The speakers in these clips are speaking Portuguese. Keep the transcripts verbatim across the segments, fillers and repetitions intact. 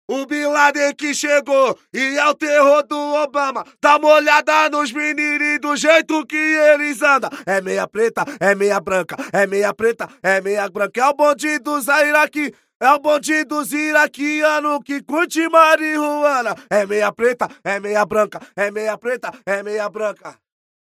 O Bin Laden que chegou e é o terror do Obama. Dá uma olhada nos meninos do jeito que eles andam. É meia preta, é meia branca, é meia preta, é meia branca. É o bonde dos Iraque, é o bonde dos iraquianos que curte marihuana. É meia preta, é meia branca, é meia preta, é meia branca.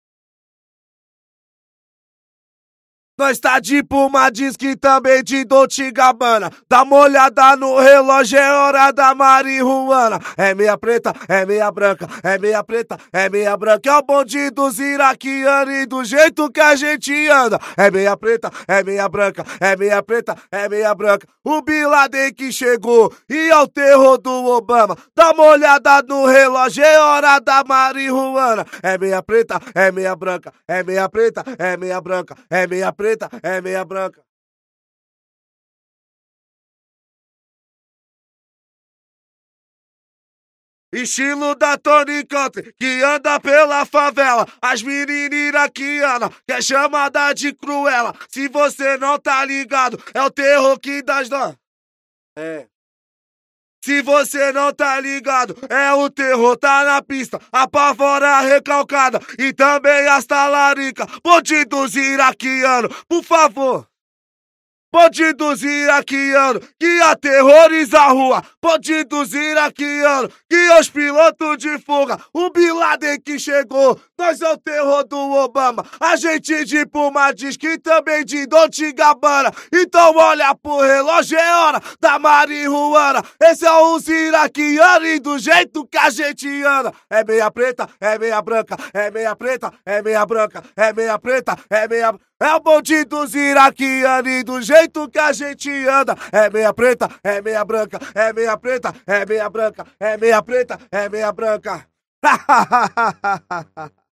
Nós tá de Puma, diz que também de Dolce Gabbana. Dá uma olhada no relógio, é hora da marihuana. É meia preta, é meia branca, é meia preta, é meia branca. É o bonde dos iraquianos e do jeito que a gente anda. É meia preta, é meia branca, é meia preta, é meia branca. O Bin Laden que chegou e é o terror do Obama. Dá uma olhada no relógio, é hora da marihuana. É meia preta, é meia branca, é meia preta, é meia branca, é meia preta, é meia branca. Estilo da Tony Country, que anda pela favela. As meninas iraquianas, que é chamada de Cruella. Se você não tá ligado, é o terror que das dó. É. Se você não tá ligado, é o terror, tá na pista, apavora a recalcada e também as talarica. Bonde dos iraquianos, por favor. Bonde dos iraquianos que aterroriza a rua. Bonde dos iraquianos que os pilotos de fuga. O Bin Laden que chegou, nós é o terror do Obama. A gente de Puma diz que também de Dolce Gabbana. Então olha pro relógio, é hora da marihuana. Esse é os iraquianos e do jeito que a gente anda. É meia preta, é meia branca, é meia preta, é meia branca, é meia preta, é meia... É o bonde dos iraquianos e do jeito que a gente anda. É meia preta, é meia branca, é meia preta, é meia branca, é meia preta, é meia branca.